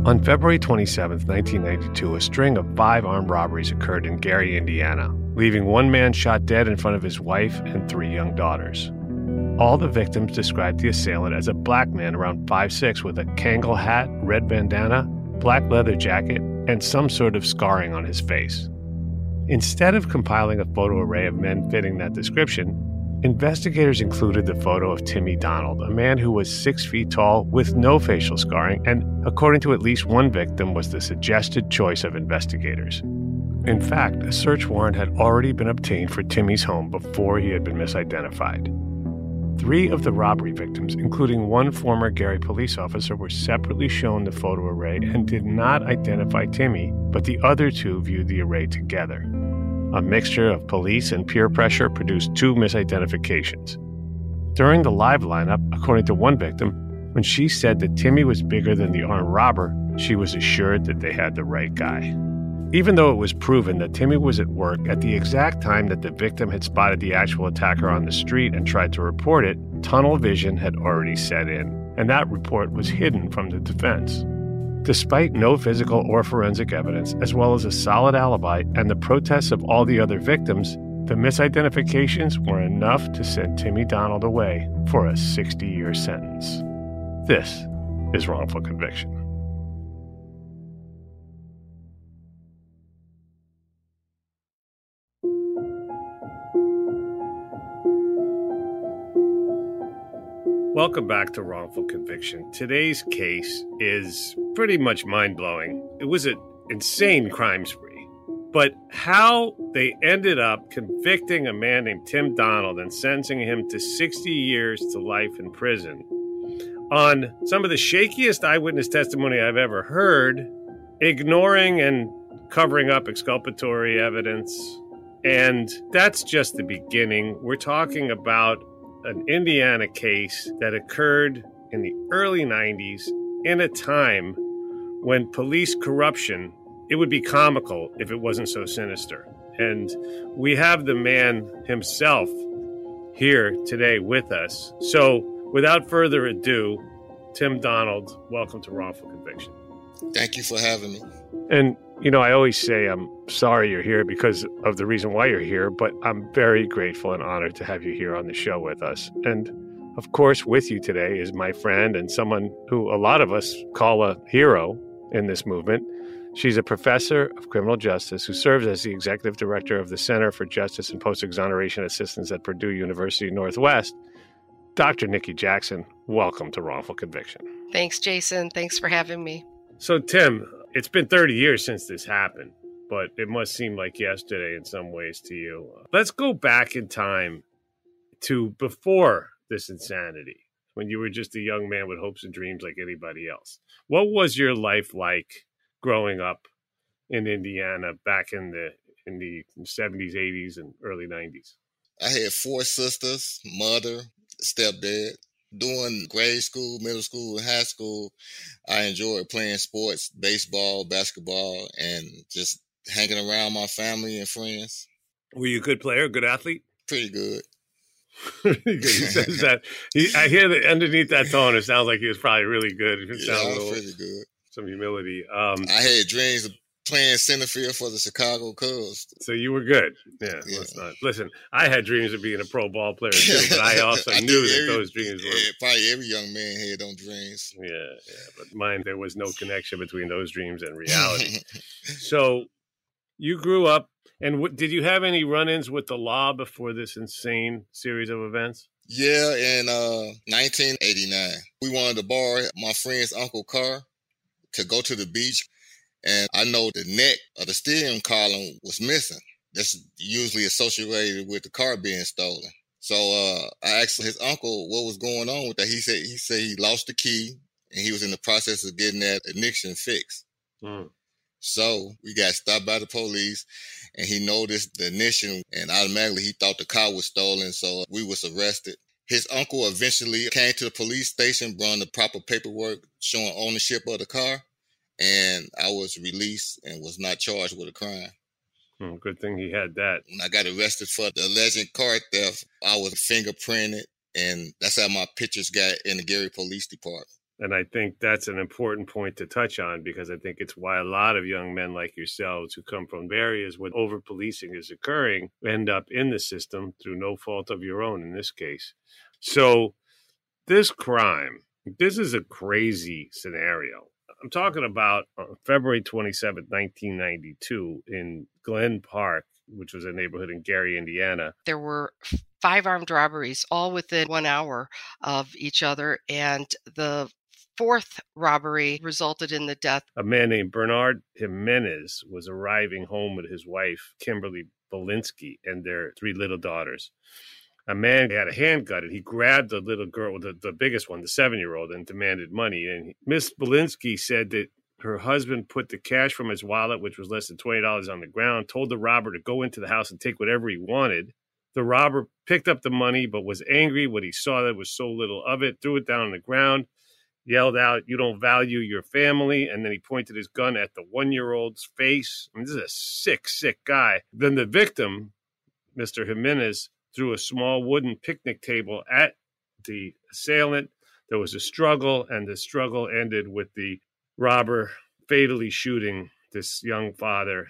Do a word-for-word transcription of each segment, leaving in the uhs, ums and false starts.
On February twenty-seventh, nineteen ninety-two, a string of five armed robberies occurred in Gary, Indiana, leaving one man shot dead in front of his wife and three young daughters. All the victims described the assailant as a black man around five foot six with a Kangol hat, red bandana, black leather jacket, and some sort of scarring on his face. Instead of compiling a photo array of men fitting that description, investigators included the photo of Timmy Donald, a man who was six feet tall with no facial scarring and, according to at least one victim, was the suggested choice of investigators. In fact, a search warrant had already been obtained for Timmy's home before he had been misidentified. Three of the robbery victims, including one former Gary police officer, were separately shown the photo array and did not identify Timmy, but the other two viewed the array together. A mixture of police and peer pressure produced two misidentifications. During the live lineup, according to one victim, when she said that Timmy was bigger than the armed robber, she was assured that they had the right guy. Even though it was proven that Timmy was at work at the exact time that the victim had spotted the actual attacker on the street and tried to report it, tunnel vision had already set in, and that report was hidden from the defense. Despite no physical or forensic evidence, as well as a solid alibi and the protests of all the other victims, the misidentifications were enough to send Timmy Donald away for a sixty-year sentence. This is Wrongful Conviction. Welcome back to Wrongful Conviction. Today's case is pretty much mind-blowing. It was an insane crime spree. But how they ended up convicting a man named Tim Donald and sentencing him to sixty years to life in prison on some of the shakiest eyewitness testimony I've ever heard, ignoring and covering up exculpatory evidence. And that's just the beginning. We're talking about an Indiana case that occurred in the early nineties in a time when police corruption, it would be comical if it wasn't so sinister. And we have the man himself here today with us. So without further ado, Tim Donald, welcome to Wrongful Conviction. Thank you for having me. And, you know, I always say I'm sorry you're here because of the reason why you're here, but I'm very grateful and honored to have you here on the show with us. And, of course, with you today is my friend and someone who a lot of us call a hero in this movement. She's a professor of criminal justice who serves as the executive director of the Center for Justice and Post-Exoneration Assistance at Purdue University Northwest. Doctor Nikki Jackson, welcome to Wrongful Conviction. Thanks, Jason. Thanks for having me. So, Tim, it's been thirty years since this happened, but it must seem like yesterday in some ways to you. Let's go back in time to before this insanity, when you were just a young man with hopes and dreams like anybody else. What was your life like growing up in Indiana back in the in the seventies, eighties, and early nineties? I had four sisters, mother, stepdad. During grade school, middle school, and high school, I enjoyed playing sports, baseball, basketball, and just hanging around my family and friends. Were you a good player, a good athlete? Pretty good. Pretty good. He says that. He, I hear that underneath that tone, it sounds like he was probably really good. It Yeah, I was little, pretty good. Some humility. Um, I had dreams of playing center field for the Chicago Cubs. So you were good. Yeah, Yeah. let's not. Listen, I had dreams of being a pro ball player too, but I also I knew think that every- those dreams were. yeah, probably every young man had those dreams. Yeah, yeah, but mine, there was no connection between those dreams and reality. So you grew up, and w- did you have any run-ins with the law before this insane series of events? Yeah, in uh, nineteen eighty-nine, we wanted to borrow my friend's uncle car to go to the beach. And I know the neck of the steering column was missing. That's usually associated with the car being stolen. So uh, I asked his uncle what was going on with that. He said he said he lost the key and he was in the process of getting that ignition fixed. Mm. So we got stopped by the police and he noticed the ignition and automatically he thought the car was stolen. So we was arrested. His uncle eventually came to the police station, brought the proper paperwork showing ownership of the car. And I was released and was not charged with a crime. Hmm, good thing he had that. When I got arrested for the alleged car theft, I was fingerprinted, and that's how my pictures got in the Gary Police Department. And I think that's an important point to touch on, because I think it's why a lot of young men like yourselves who come from areas where over-policing is occurring end up in the system through no fault of your own in this case. So this crime, this is a crazy scenario. I'm talking about February twenty-seventh, nineteen ninety-two in Glen Park, which was a neighborhood in Gary, Indiana. There were five armed robberies, all within one hour of each other, and the fourth robbery resulted in the death. A man named Bernard Jimenez was arriving home with his wife, Kimberly Belinsky, and their three little daughters. A man had a handgun, and he grabbed the little girl, the, the biggest one, the seven-year-old, and demanded money. And Miss Belinsky said that her husband put the cash from his wallet, which was less than twenty dollars, on the ground, told the robber to go into the house and take whatever he wanted. The robber picked up the money, but was angry when he saw there was so little of it, threw it down on the ground, yelled out, "You don't value your family," and then he pointed his gun at the one-year-old's face. I mean, this is a sick, sick guy. Then the victim, Mister Jimenez, threw a small wooden picnic table at the assailant. There was a struggle, and the struggle ended with the robber fatally shooting this young father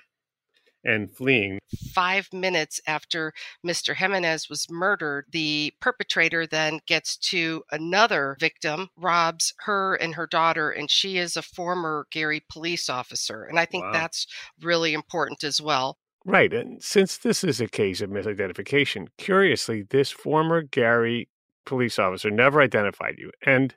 and fleeing. Five minutes after Mister Jimenez was murdered, the perpetrator then gets to another victim, robs her and her daughter, and she is a former Gary police officer. And I think Wow. that's really important as well. Right. And since this is a case of misidentification, curiously, this former Gary police officer never identified you. And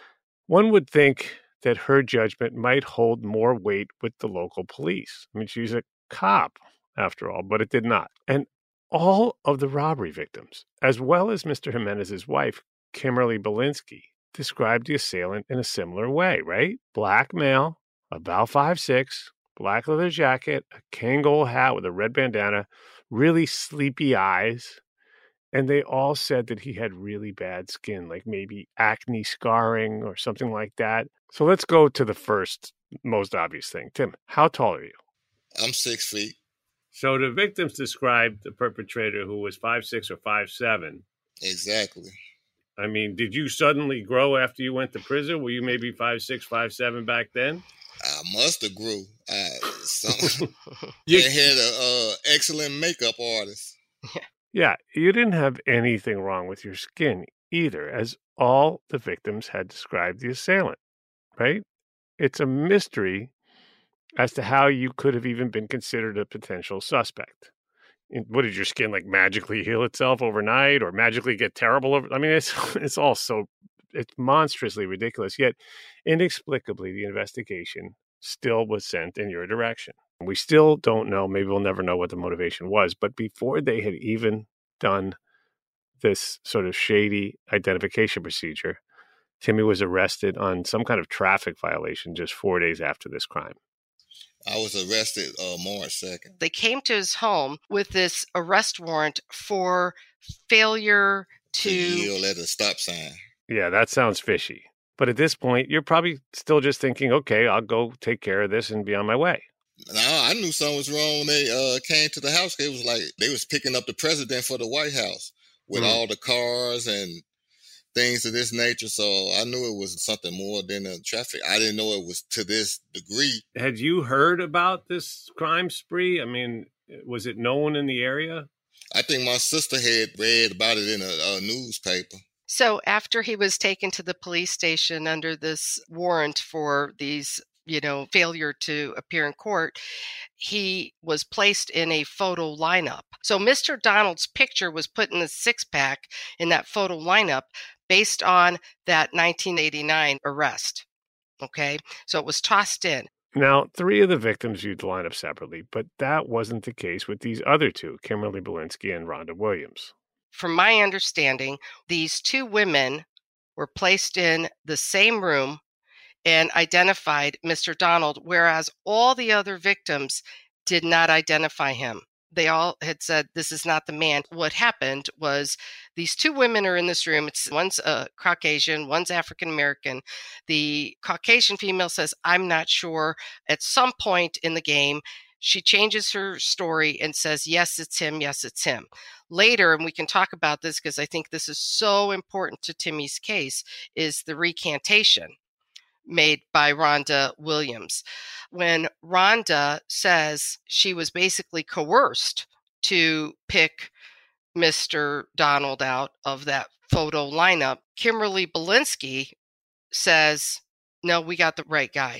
one would think that her judgment might hold more weight with the local police. I mean, she's a cop, after all, but it did not. And all of the robbery victims, as well as Mister Jimenez's wife, Kimberly Belinsky, described the assailant in a similar way, right? Black male, about five six, black leather jacket, a Kangol hat with a red bandana, really sleepy eyes. And they all said that he had really bad skin, like maybe acne scarring or something like that. So let's go to the first most obvious thing. Tim, how tall are you? I'm six feet. So the victims described the perpetrator who was five six or five seven. Exactly. I mean, did you suddenly grow after you went to prison? Were you maybe five six, five seven back then? I must have grew. I, some, You- they had an uh, excellent makeup artist. Yeah, you didn't have anything wrong with your skin either, as all the victims had described the assailant, right? It's a mystery as to how you could have even been considered a potential suspect. And what, did your skin like magically heal itself overnight or magically get terrible over? I mean, it's it's all so, it's monstrously ridiculous. Yet, inexplicably, the investigation still was sent in your direction. We still don't know, maybe we'll never know what the motivation was, but before they had even done this sort of shady identification procedure, Timmy was arrested on some kind of traffic violation just four days after this crime. I was arrested uh, March second. They came to his home with this arrest warrant for failure To to yield at a stop sign. Yeah, that sounds fishy. But at this point, you're probably still just thinking, okay, I'll go take care of this and be on my way. Now, I knew something was wrong when they uh, came to the house. It was like they was picking up the president for the White House with Hmm. all the cars and things of this nature. So I knew it was something more than a traffic. I didn't know it was to this degree. Had you heard about this crime spree? I mean, was it known in the area? I think my sister had read about it in a, a newspaper. So after he was taken to the police station under this warrant for these, you know, failure to appear in court, he was placed in a photo lineup. So Mister Donald's picture was put in the six pack in that photo lineup based on that nineteen eighty-nine arrest. Okay. So it was tossed in. Now, three of the victims viewed the lineup separately, but that wasn't the case with these other two, Kimberly Belinsky and Rhonda Williams. From my understanding, these two women were placed in the same room and identified Mister Donald, whereas all the other victims did not identify him. They all had said, this is not the man. What happened was these two women are in this room. It's one's a Caucasian, one's African American. The Caucasian female says, I'm not sure. At some point in the game, she changes her story and says, yes, it's him. Yes, it's him. Later, and we can talk about this because I think this is so important to Timmy's case, is the recantation. made by Rhonda Williams. When Rhonda says she was basically coerced to pick Mister Donald out of that photo lineup, Kimberly Belinsky says, no, we got the right guy.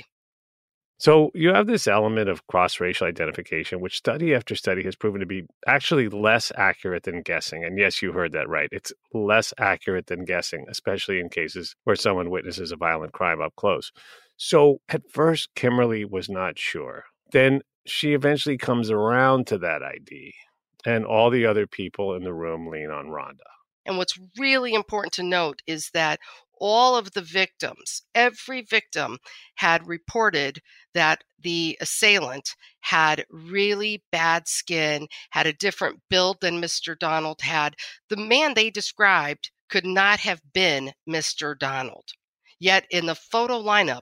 So you have this element of cross-racial identification, which study after study has proven to be actually less accurate than guessing. And yes, you heard that right. It's less accurate than guessing, especially in cases where someone witnesses a violent crime up close. So at first, Kimberly was not sure. Then she eventually comes around to that I D, and all the other people in the room lean on Rhonda. And what's really important to note is that all of the victims, every victim had reported that the assailant had really bad skin, had a different build than Mister Donald had. The man they described could not have been Mister Donald. Yet in the photo lineup,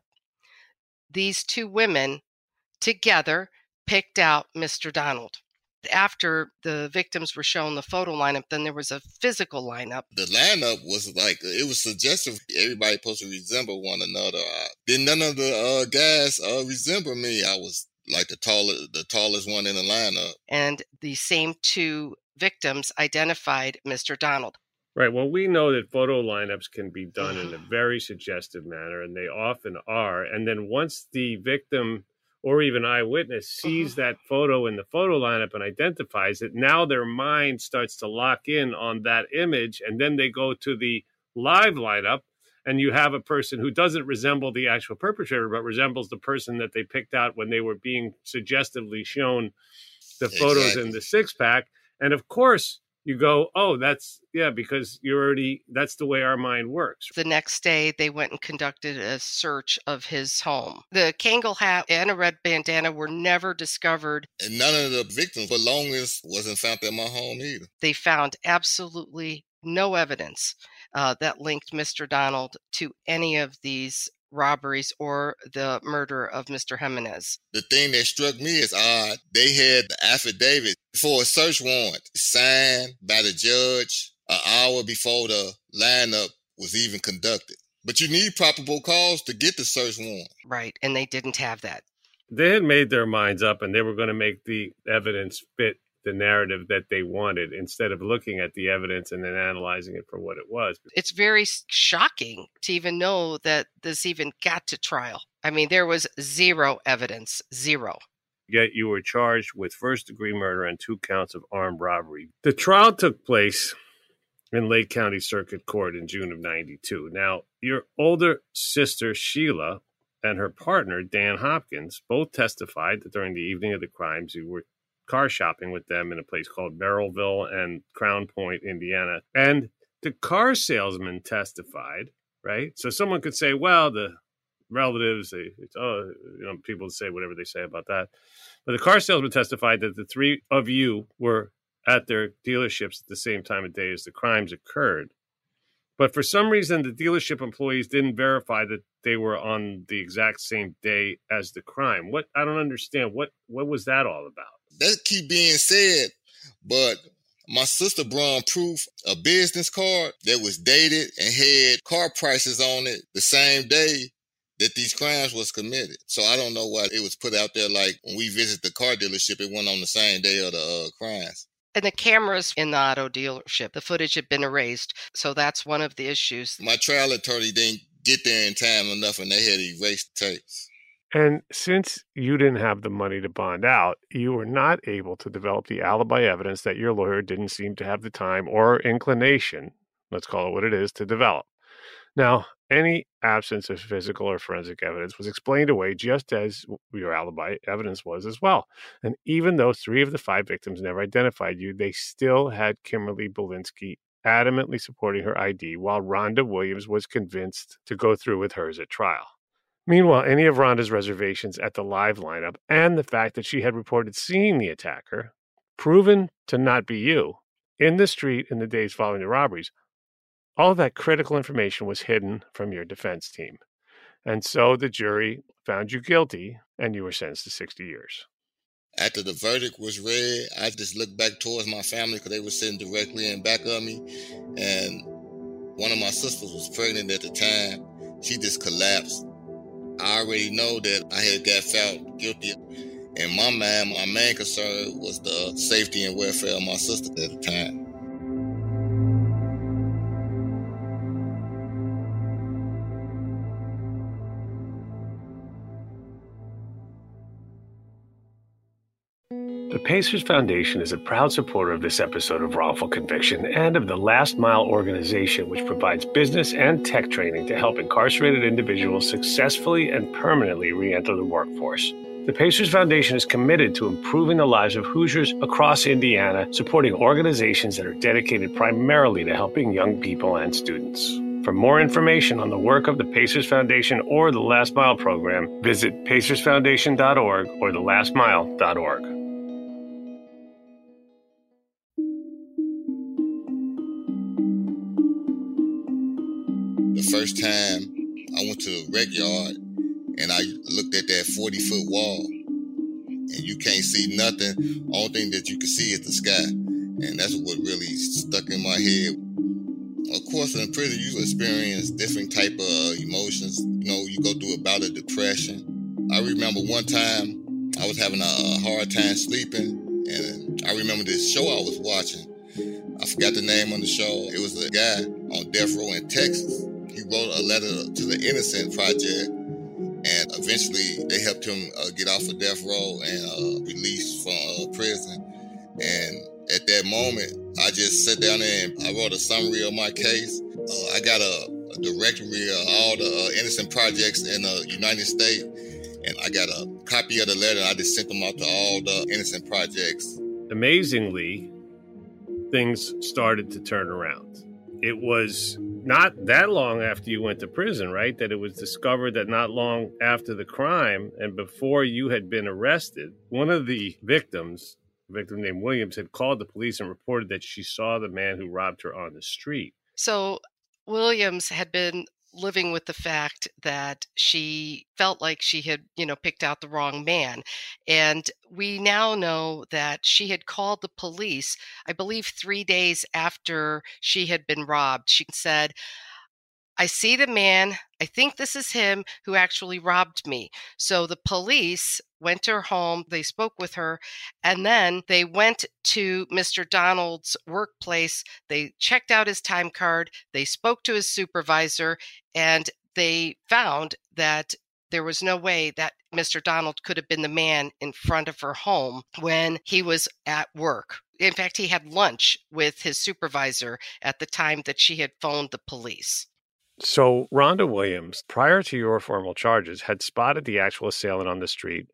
these two women together picked out Mister Donald. After the victims were shown the photo lineup, then there was a physical lineup. The lineup was like, it was suggestive. Everybody supposed to resemble one another. Uh, then none of the uh, guys uh, resemble me. I was like the tallest, the tallest one in the lineup. And the same two victims identified Mister Donald. Right. Well, we know that photo lineups can be done in a very suggestive manner, and they often are. And then once the victim or even eyewitness sees mm-hmm. that photo in the photo lineup and identifies it, now their mind starts to lock in on that image, and then they go to the live lineup, and you have a person who doesn't resemble the actual perpetrator, but resembles the person that they picked out when they were being suggestively shown the photos exactly. in the six-pack. And of course, you go, oh, that's, yeah, because you're already, that's the way our mind works. The next day, they went and conducted a search of his home. The Kangol hat and a red bandana were never discovered. And none of the victims' belongings wasn't found at my home either. They found absolutely no evidence uh, that linked Mister Donald to any of these robberies or the murder of Mister Jimenez. The thing that struck me as odd, they had the affidavit for a search warrant signed by the judge an hour before the lineup was even conducted. But you need probable cause to get the search warrant. Right, and they didn't have that. They had made their minds up, and they were going to make the evidence fit the narrative that they wanted instead of looking at the evidence and then analyzing it for what it was. It's very shocking to even know that this even got to trial. I mean, there was zero evidence, zero. Yet you were charged with first-degree murder and two counts of armed robbery. The trial took place in Lake County Circuit Court in June of ninety-two. Now, your older sister, Sheila, and her partner, Dan Hopkins, both testified that during the evening of the crimes, you were car shopping with them in a place called Merrillville and Crown Point, Indiana. And the car salesman testified, right? So someone could say, well, the relatives, they, it's, oh, you know, people say whatever they say about that. But the car salesman testified that the three of you were at their dealerships at the same time of day as the crimes occurred. But for some reason, the dealership employees didn't verify that they were on the exact same day as the crime. What I don't understand. What what was that all about? That keep being said, but my sister brought proof, a business card that was dated and had car prices on it the same day that these crimes was committed. So I don't know why it was put out there like when we visit the car dealership, it went on the same day of the uh, crimes. And the cameras in the auto dealership, the footage had been erased. So that's one of the issues. My trial attorney didn't get there in time enough and they had erased the tapes. And since you didn't have the money to bond out, you were not able to develop the alibi evidence that your lawyer didn't seem to have the time or inclination, let's call it what it is, to develop. Now, any absence of physical or forensic evidence was explained away just as your alibi evidence was as well. And even though three of the five victims never identified you, they still had Kimberly Belinsky adamantly supporting her I D while Rhonda Williams was convinced to go through with hers at trial. Meanwhile, any of Rhonda's reservations at the live lineup and the fact that she had reported seeing the attacker, proven to not be you, in the street in the days following the robberies, all of that critical information was hidden from your defense team. And so the jury found you guilty and you were sentenced to sixty years. After the verdict was read, I just looked back towards my family because they were sitting directly in back of me. And one of my sisters was pregnant at the time. She just collapsed I already know that I had got found guilty. In my mind, my main concern was the safety and welfare of my sister at the time. The Pacers Foundation is a proud supporter of this episode of Wrongful Conviction and of the Last Mile organization, which provides business and tech training to help incarcerated individuals successfully and permanently re-enter the workforce. The Pacers Foundation is committed to improving the lives of Hoosiers across Indiana, supporting organizations that are dedicated primarily to helping young people and students. For more information on the work of the Pacers Foundation or the Last Mile program, visit pacers foundation dot org or the last mile dot org. The first time I went to the rec yard and I looked at that forty-foot wall, and you can't see nothing. Only thing that you can see is the sky, and that's what really stuck in my head. Of course, in prison, you experience different type of emotions. You know, you go through a bout of depression. I remember one time I was having a hard time sleeping, and I remember this show I was watching. I forgot the name on the show. It was a guy on death row in Texas. He wrote a letter to the Innocent Project, and eventually they helped him uh, get off of death row and uh, released from uh, prison. And at that moment, I just sat down there and I wrote a summary of my case. Uh, I got a, a directory of all the uh, Innocent Projects in the United States, and I got a copy of the letter, and I just sent them out to all the Innocent Projects. Amazingly, things started to turn around. It was not that long after you went to prison, right, that it was discovered that not long after the crime and before you had been arrested, one of the victims, a victim named Williams, had called the police and reported that she saw the man who robbed her on the street. So Williams had been living with the fact that she felt like she had, you know, picked out the wrong man. And we now know that she had called the police, I believe three days after she had been robbed. She said, I see the man, I think this is him who actually robbed me. So the police went to her home, they spoke with her, and then they went to Mister Donald's workplace. They checked out his time card, they spoke to his supervisor, and they found that there was no way that Mister Donald could have been the man in front of her home when he was at work. In fact, he had lunch with his supervisor at the time that she had phoned the police. So Rhonda Williams, prior to your formal charges, had spotted the actual assailant on the street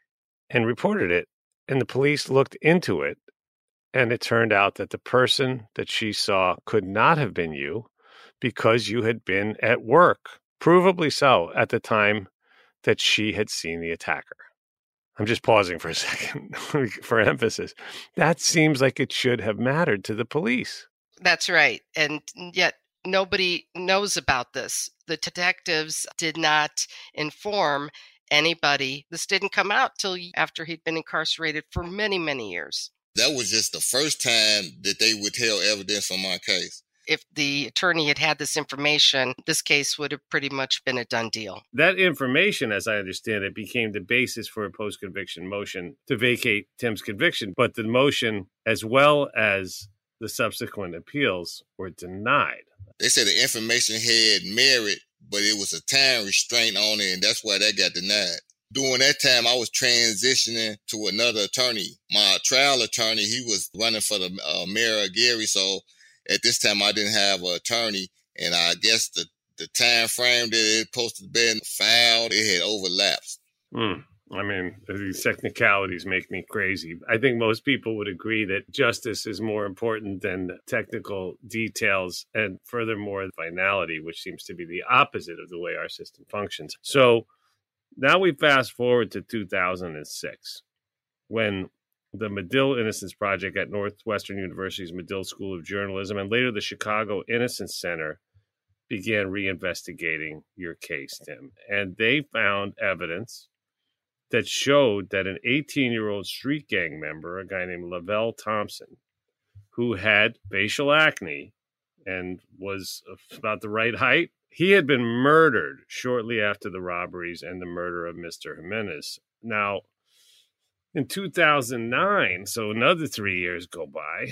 and reported it, and the police looked into it, and it turned out that the person that she saw could not have been you because you had been at work, provably so, at the time that she had seen the attacker. I'm just pausing for a second for emphasis. That seems like it should have mattered to the police. That's right. And yet nobody knows about this. The detectives did not inform anybody. This didn't come out till after he'd been incarcerated for many, many years. That was just the first time that they withheld evidence from my case. If the attorney had had this information, this case would have pretty much been a done deal. That information, as I understand it, became the basis for a post-conviction motion to vacate Tim's conviction. But the motion, as well as the subsequent appeals, were denied. They said the information had merit, but it was a time restraint on it, and that's why that got denied. During that time, I was transitioning to another attorney. My trial attorney, he was running for the uh, mayor of Gary, so at this time I didn't have an attorney, and I guess the, the time frame that it supposed to be filed, it had overlapped. Hmm. I mean, these technicalities make me crazy. I think most people would agree that justice is more important than technical details and furthermore, finality, which seems to be the opposite of the way our system functions. So now we fast forward to two thousand six, when the Medill Innocence Project at Northwestern University's Medill School of Journalism and later the Chicago Innocence Center began reinvestigating your case, Tim. And they found evidence that showed that an eighteen-year-old street gang member, a guy named Lavelle Thompson, who had facial acne and was about the right height He had been murdered shortly after the robberies and the murder of Mister Jimenez. Now, in two thousand nine, so another three years go by,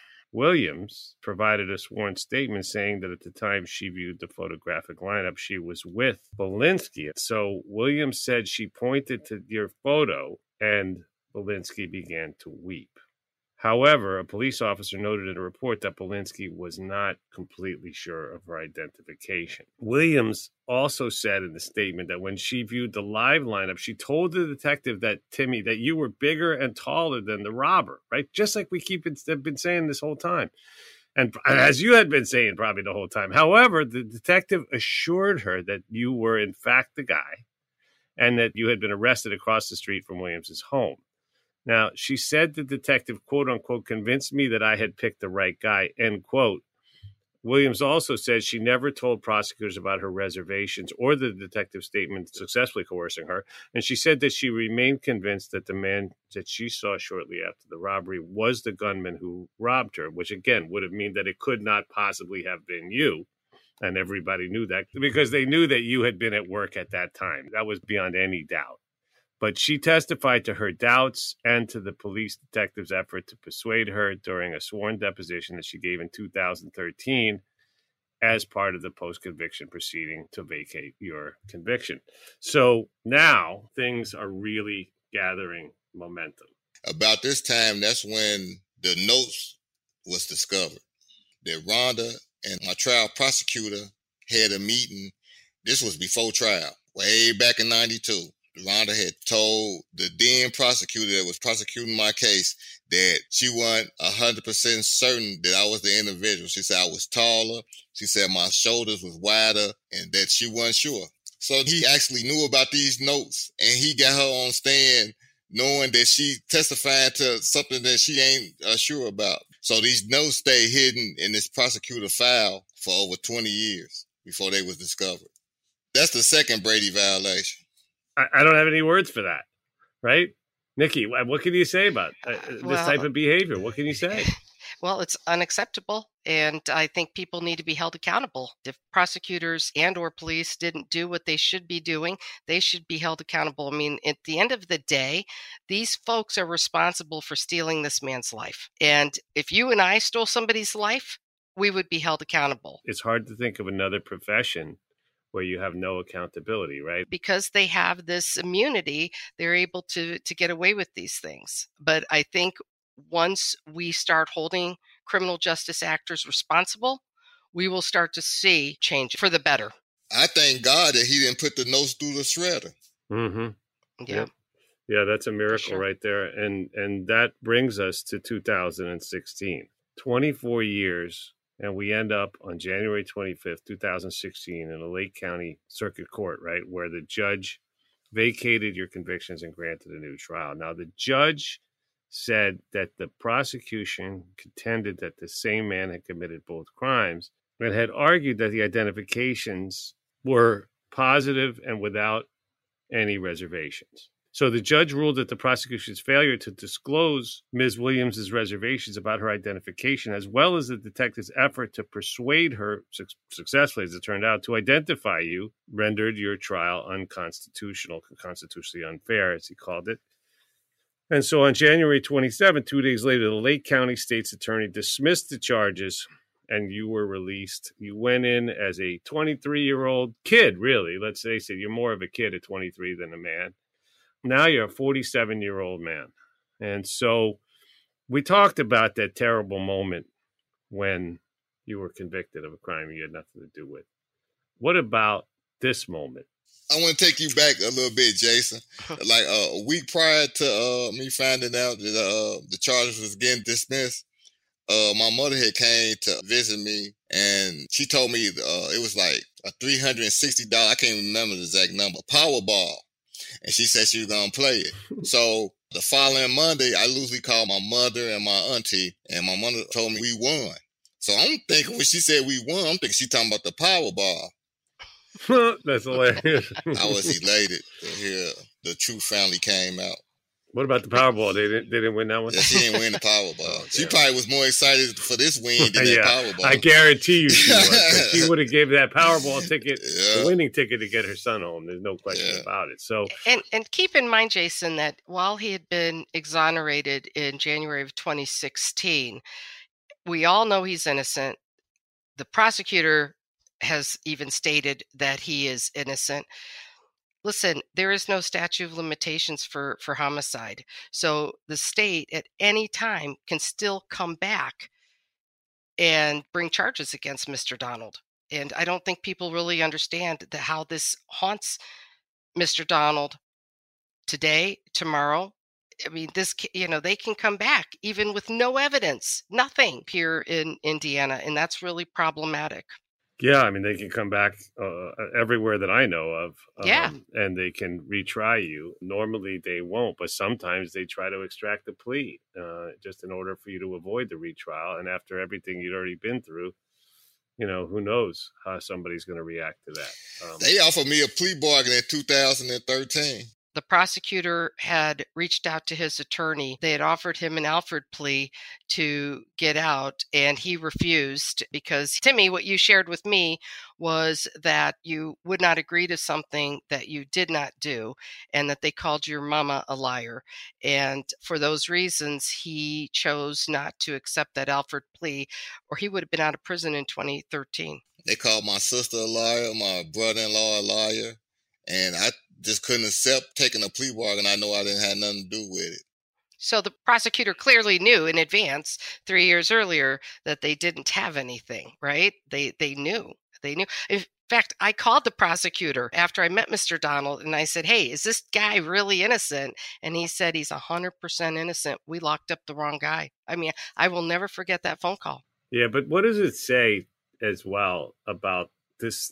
Williams provided a sworn statement saying that at the time she viewed the photographic lineup, she was with Belinsky. So Williams said she pointed to your photo and Belinsky began to weep. However, a police officer noted in a report that Belinsky was not completely sure of her identification. Williams also said in the statement that when she viewed the live lineup, she told the detective that, Timmy, that you were bigger and taller than the robber, right? Just like we keep have been saying this whole time. And as you had been saying probably the whole time. However, the detective assured her that you were in fact the guy and that you had been arrested across the street from Williams's home. Now, she said the detective, quote unquote, convinced me that I had picked the right guy, end quote. Williams also said she never told prosecutors about her reservations or the detective's statement successfully coercing her. And she said that she remained convinced that the man that she saw shortly after the robbery was the gunman who robbed her, which again would have meant that it could not possibly have been you. And everybody knew that because they knew that you had been at work at that time. That was beyond any doubt. But she testified to her doubts and to the police detective's effort to persuade her during a sworn deposition that she gave in two thousand thirteen as part of the post-conviction proceeding to vacate your conviction. So now things are really gathering momentum. About this time, that's when the notes was discovered. That Rhonda and my trial prosecutor had a meeting. This was before trial, way back in ninety-two. Rhonda had told the then prosecutor that was prosecuting my case that she wasn't one hundred percent certain that I was the individual. She said I was taller. She said my shoulders was wider and that she wasn't sure. So he actually knew about these notes and he got her on stand knowing that she testified to something that she ain't uh, sure about. So these notes stayed hidden in this prosecutor file for over twenty years before they was discovered. That's the second Brady violation. I don't have any words for that, right? Nikki, what can you say about uh, this well, type of behavior? What can you say? Well, it's unacceptable, and I think people need to be held accountable. If prosecutors and or police didn't do what they should be doing, they should be held accountable. I mean, at the end of the day, these folks are responsible for stealing this man's life. And if you and I stole somebody's life, we would be held accountable. It's hard to think of another profession where you have no accountability, right? Because they have this immunity, they're able to to get away with these things. But I think once we start holding criminal justice actors responsible, we will start to see change for the better. I thank God that he didn't put the notes through the shredder. Mm-hmm. Yeah. Yep. Yeah, that's a miracle sure. right there. And and that brings us to two thousand sixteen. twenty-four years. And we end up on January twenty-fifth, twenty sixteen in the Lake County Circuit Court, right, where the judge vacated your convictions and granted a new trial. Now, the judge said that the prosecution contended that the same man had committed both crimes and had argued that the identifications were positive and without any reservations. So the judge ruled that the prosecution's failure to disclose Miz Williams's reservations about her identification, as well as the detective's effort to persuade her, su- successfully as it turned out, to identify you, rendered your trial unconstitutional, constitutionally unfair, as he called it. And so on January twenty-seventh, two days later, the Lake County State's Attorney dismissed the charges and you were released. You went in as a twenty-three-year-old kid, really. Let's face it, you're more of a kid at twenty-three than a man. Now you're a forty-seven-year-old man. And so we talked about that terrible moment when you were convicted of a crime you had nothing to do with. What about this moment? I want to take you back a little bit, Jason. Like uh, a week prior to uh, me finding out that uh, the charges was getting dismissed, uh, my mother had came to visit me, and she told me uh, it was like a three hundred sixty dollars, I can't remember the exact number, Powerball. And she said she was going to play it. So the following Monday, I loosely called my mother and my auntie, and my mother told me we won. So I'm thinking when she said we won, I'm thinking she talking about the Powerball. That's hilarious. I was elated to hear the truth finally came out. What about the Powerball? They didn't. They didn't win that one. Yeah, she didn't win the Powerball. Oh, she damn. probably was more excited for this win than yeah, that Powerball. I guarantee you she was. 'Cause she would have gave that Powerball ticket, Yeah. the winning ticket, to get her son home. There's no question Yeah. about it. So, And and keep in mind, Jason, that while he had been exonerated in January of twenty sixteen, we all know he's innocent. The prosecutor has even stated that he is innocent. Listen, there is no statute of limitations for, for homicide. So the state at any time can still come back and bring charges against Mister Donald. And I don't think people really understand the, how this haunts Mister Donald today, tomorrow. I mean, this, you know, they can come back even with no evidence, nothing here in Indiana. And that's really problematic. yeah, I mean, they can come back uh, everywhere that I know of. Um, Yeah. And they can retry you. Normally they won't, but sometimes they try to extract a plea uh, just in order for you to avoid the retrial. And after everything you'd already been through, you know, who knows how somebody's going to react to that. Um, They offered me a plea bargain in two thousand thirteen. The prosecutor had reached out to his attorney. They had offered him an Alford plea to get out, and he refused because, Timmy, what you shared with me was that you would not agree to something that you did not do, and that they called your mama a liar. And for those reasons, he chose not to accept that Alford plea, or he would have been out of prison in twenty thirteen. They called my sister a liar, my brother-in-law a liar, and I just couldn't accept taking a plea bargain. I know I didn't have nothing to do with it. So the prosecutor clearly knew in advance, three years earlier, that they didn't have anything, right? They they knew. They knew. In fact, I called the prosecutor after I met Mister Donald, and I said, hey, is this guy really innocent? And he said he's one hundred percent innocent. We locked up the wrong guy. I mean, I will never forget that phone call. Yeah, but what does it say as well about this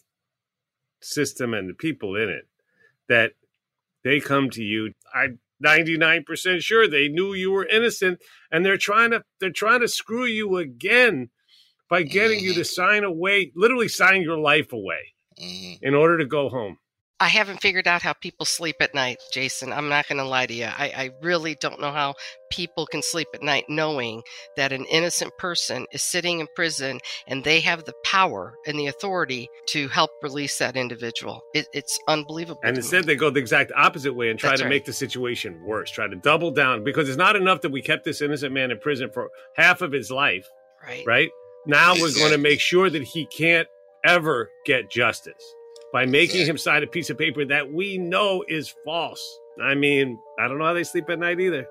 system and the people in it, that they come to you? I'm ninety-nine percent sure they knew you were innocent, and they're trying to they're trying to screw you again by getting Mm-hmm. you to sign away, literally sign your life away Mm-hmm. in order to go home. I haven't figured out how people sleep at night, Jason. I'm not going to lie to you. I, I really don't know how people can sleep at night knowing that an innocent person is sitting in prison and they have the power and the authority to help release that individual. It, it's unbelievable. And to me. instead, they go the exact opposite way and try That's to right. make the situation worse, try to double down, because it's not enough that we kept this innocent man in prison for half of his life, Right. right? Now we're going to Exactly. make sure that he can't ever get justice by making Exactly. him sign a piece of paper that we know is false. I mean, I don't know how they sleep at night either.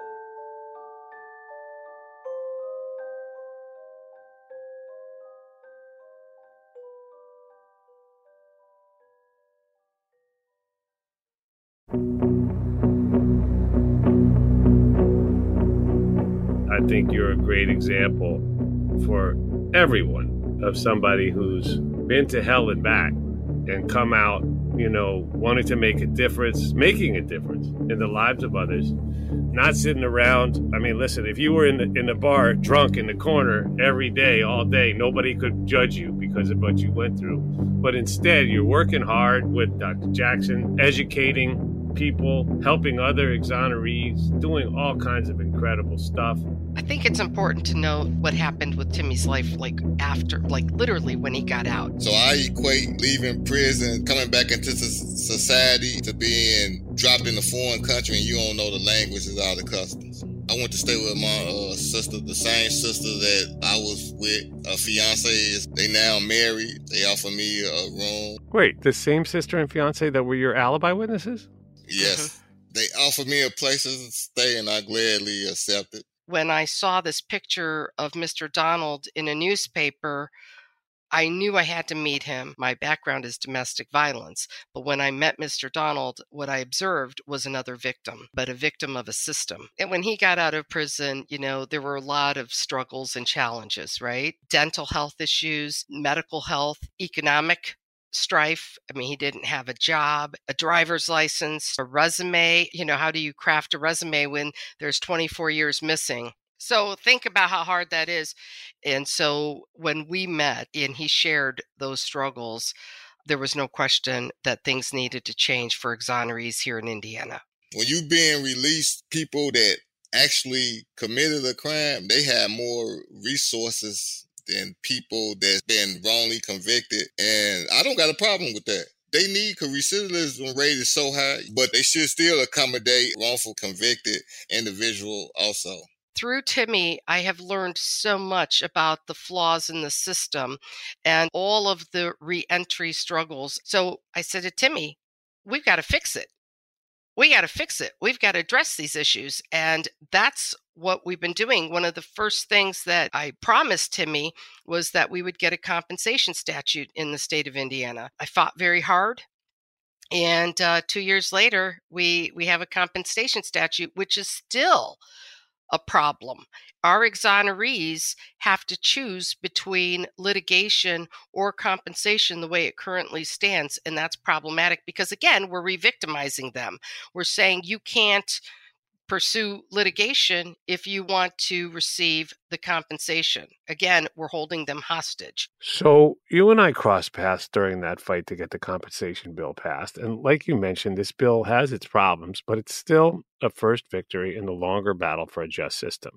I think you're a great example for everyone of somebody who's been to hell and back and come out, you know, wanting to make a difference, making a difference in the lives of others, not sitting around. I mean, listen, if you were in the, in the bar drunk in the corner every day, all day, nobody could judge you because of what you went through. But instead, you're working hard with Doctor Jackson, educating people, helping other exonerees, doing all kinds of incredible stuff. I think it's important to know what happened with Timmy's life, like after, like literally when he got out. So I equate leaving prison, coming back into society, to being dropped in a foreign country and you don't know the languages or the customs. I went to stay with my uh, sister, the same sister that I was with. Her fiance is, they now married. They offered me a room. Wait, the same sister and fiance that were your alibi witnesses? Yes. They offered me a place to stay and I gladly accepted. When I saw this picture of Mister Donald in a newspaper, I knew I had to meet him. My background is domestic violence. But when I met Mister Donald, what I observed was another victim, but a victim of a system. And when he got out of prison, you know, there were a lot of struggles and challenges, right? Dental health issues, medical health, economic strife. I mean, he didn't have a job, a driver's license, a resume. You know, how do you craft a resume when there's twenty-four years missing? So think about how hard that is. And so when we met and he shared those struggles, there was no question that things needed to change for exonerees here in Indiana. When you being released, people that actually committed a crime, they have more resources than people that's been wrongly convicted. And I don't got a problem with that. They need, because recidivism rate is so high, but they should still accommodate wrongful convicted individual also. Through Timmy, I have learned so much about the flaws in the system and all of the reentry struggles. So I said to Timmy, we've got to fix it. We got to fix it. We've got to address these issues. And that's what we've been doing. One of the first things that I promised Timmy was that we would get a compensation statute in the state of Indiana. I fought very hard. And uh, two years later, we, we have a compensation statute, which is still a problem. Our exonerees have to choose between litigation or compensation the way it currently stands. And that's problematic because, again, we're re-victimizing them. We're saying you can't pursue litigation if you want to receive the compensation. Again, we're holding them hostage. So you and I crossed paths during that fight to get the compensation bill passed. And like you mentioned, this bill has its problems, but it's still a first victory in the longer battle for a just system.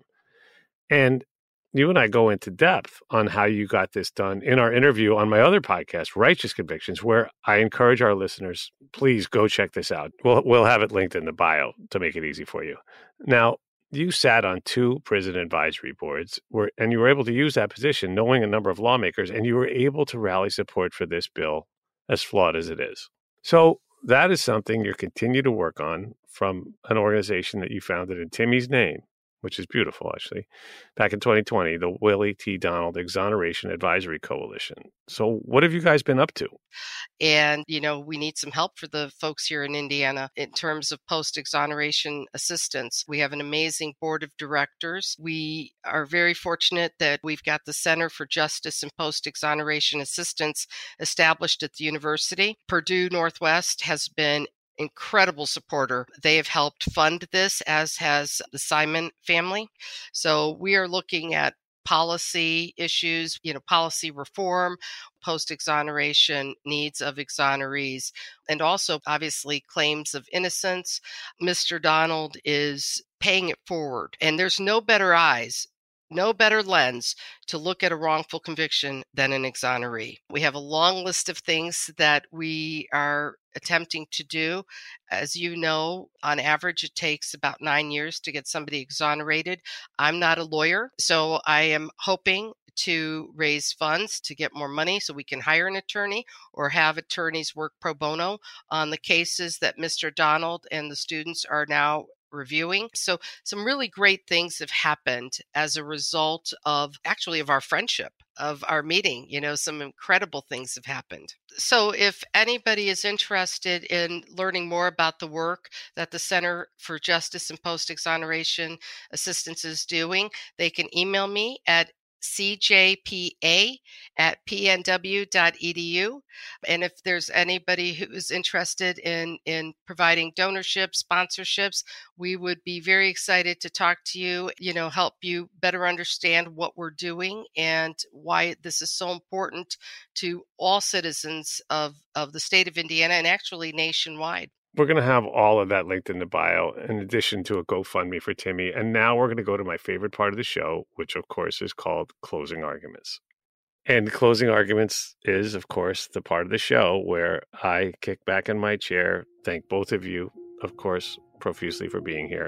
And you and I go into depth on how you got this done in our interview on my other podcast, Righteous Convictions, where I encourage our listeners, please go check this out. We'll, we'll have it linked in the bio to make it easy for you. Now, you sat on two prison advisory boards, where, and you were able to use that position knowing a number of lawmakers, and you were able to rally support for this bill, as flawed as it is. So that is something you continue to work on from an organization that you founded in Timmy's name, which is beautiful, actually, back in twenty twenty, the Willie T. Donald Exoneration Advisory Coalition. So what have you guys been up to? And, you know, we need some help for the folks here in Indiana in terms of post-exoneration assistance. We have an amazing board of directors. We are very fortunate that we've got the Center for Justice and Post-Exoneration Assistance established at the university. Purdue Northwest has been incredible supporter. They have helped fund this, as has the Simon family. So we are looking at policy issues, you know, policy reform, post-exoneration needs of exonerees, and also obviously claims of innocence. Mister Donald is paying it forward, and there's no better eyes, no better lens to look at a wrongful conviction than an exoneree. We have a long list of things that we are attempting to do. As you know, on average, it takes about nine years to get somebody exonerated. I'm not a lawyer, so I am hoping to raise funds to get more money so we can hire an attorney or have attorneys work pro bono on the cases that Mister Donald and the students are now reviewing. So some really great things have happened as a result of actually of our friendship, of our meeting. You know, some incredible things have happened. So if anybody is interested in learning more about the work that the Center for Justice and Post-Exoneration Assistance is doing, they can email me at c j p a at p n w dot e d u. And if there's anybody who's interested in, in providing donorship, sponsorships, we would be very excited to talk to you, you know, help you better understand what we're doing and why this is so important to all citizens of, of the state of Indiana and actually nationwide. We're going to have all of that linked in the bio, in addition to a GoFundMe for Timmy. And now we're going to go to my favorite part of the show, which, of course, is called Closing Arguments. And Closing Arguments is, of course, the part of the show where I kick back in my chair, thank both of you, of course, profusely for being here,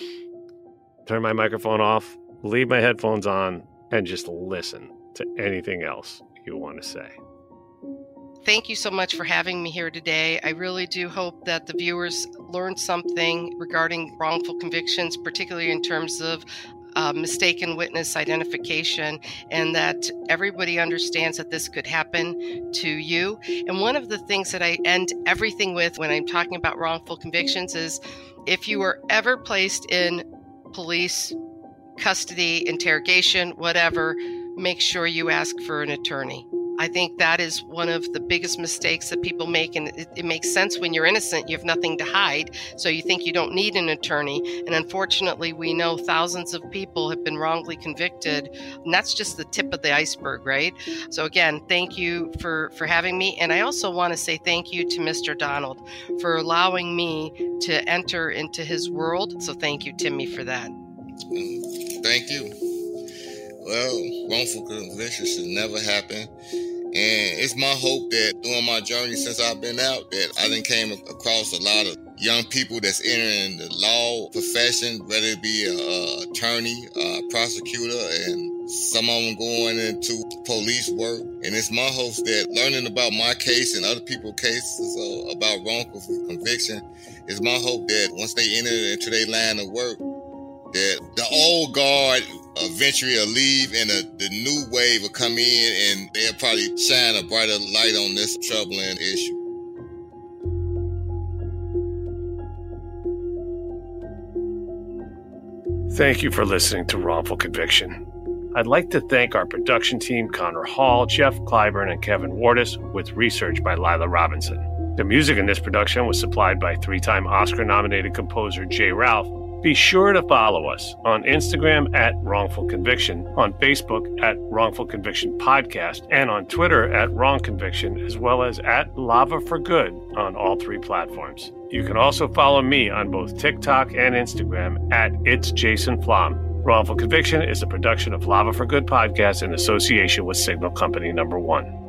turn my microphone off, leave my headphones on, and just listen to anything else you want to say. Thank you so much for having me here today. I really do hope that the viewers learned something regarding wrongful convictions, particularly in terms of uh, mistaken witness identification, and that everybody understands that this could happen to you. And one of the things that I end everything with when I'm talking about wrongful convictions is if you were ever placed in police custody, interrogation, whatever, make sure you ask for an attorney. I think that is one of the biggest mistakes that people make. And it, it makes sense when you're innocent, you have nothing to hide. So you think you don't need an attorney. And unfortunately, we know thousands of people have been wrongly convicted. And that's just the tip of the iceberg, right? So again, thank you for, for having me. And I also want to say thank you to Mister Donald for allowing me to enter into his world. So thank you, Timmy, for that. Thank you. Well, wrongful conviction should never happen. And it's my hope that during my journey since I've been out, that I done came across a lot of young people that's entering the law profession, whether it be an attorney, a prosecutor, and some of them going into police work. And it's my hopes that learning about my case and other people's cases uh, about wrongful conviction, it's my hope that once they enter into their line of work, that the old guard eventually will leave and a, the new wave will come in, and they'll probably shine a brighter light on this troubling issue. Thank you for listening to Wrongful Conviction. I'd like to thank our production team, Connor Hall, Jeff Clyburn, and Kevin Wardis, with research by Lila Robinson. The music in this production was supplied by three-time Oscar-nominated composer Jay Ralph. Be sure to follow us on Instagram at Wrongful Conviction, on Facebook at Wrongful Conviction Podcast, and on Twitter at Wrong Conviction, as well as at Lava for Good on all three platforms. You can also follow me on both TikTok and Instagram at It's Jason Flom. Wrongful Conviction is a production of Lava for Good Podcast in association with Signal Company Number One.